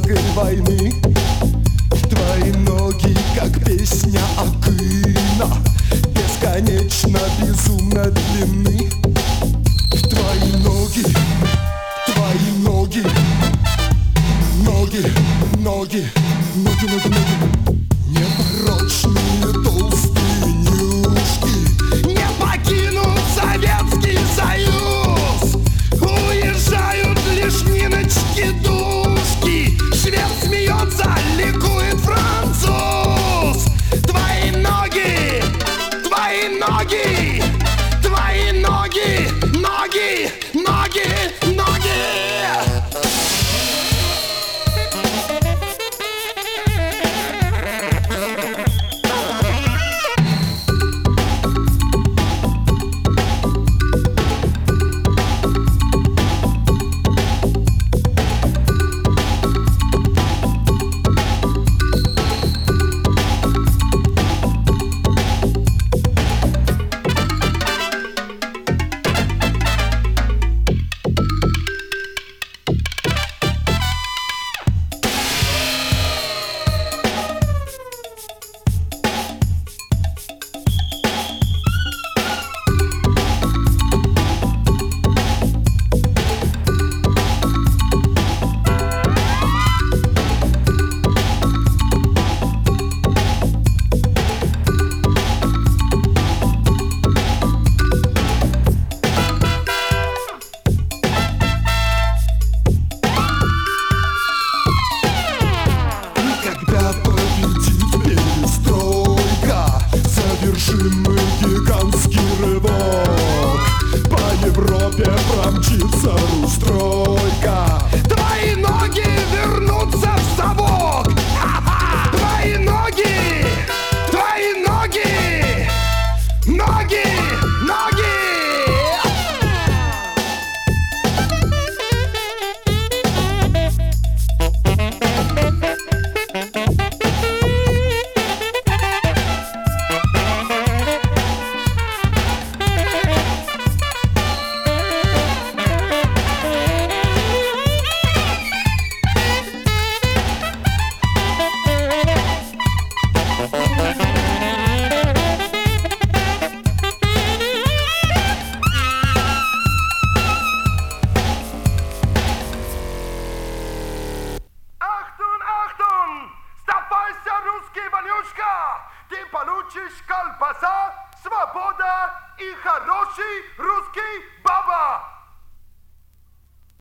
русской войны. Твои ноги, как песня Акына, бесконечно, безумно длинны. Твои ноги, ноги, ноги, ноги, ноги, ноги, ноги. Непорочные толстые нюшки не покинут Советский Союз. Уезжают лишь Ниночки-душки. Швед смеется, ликует француз. Твои ноги, твои ноги, твои ноги, ноги, ноги, ноги. Мы гигантский рывок, по Европе промчится Русстройка. Твои ноги вернутся в совок. Твои ноги, твои ноги, ноги, ноги. Ты получишь колбаса, свобода и хороший русский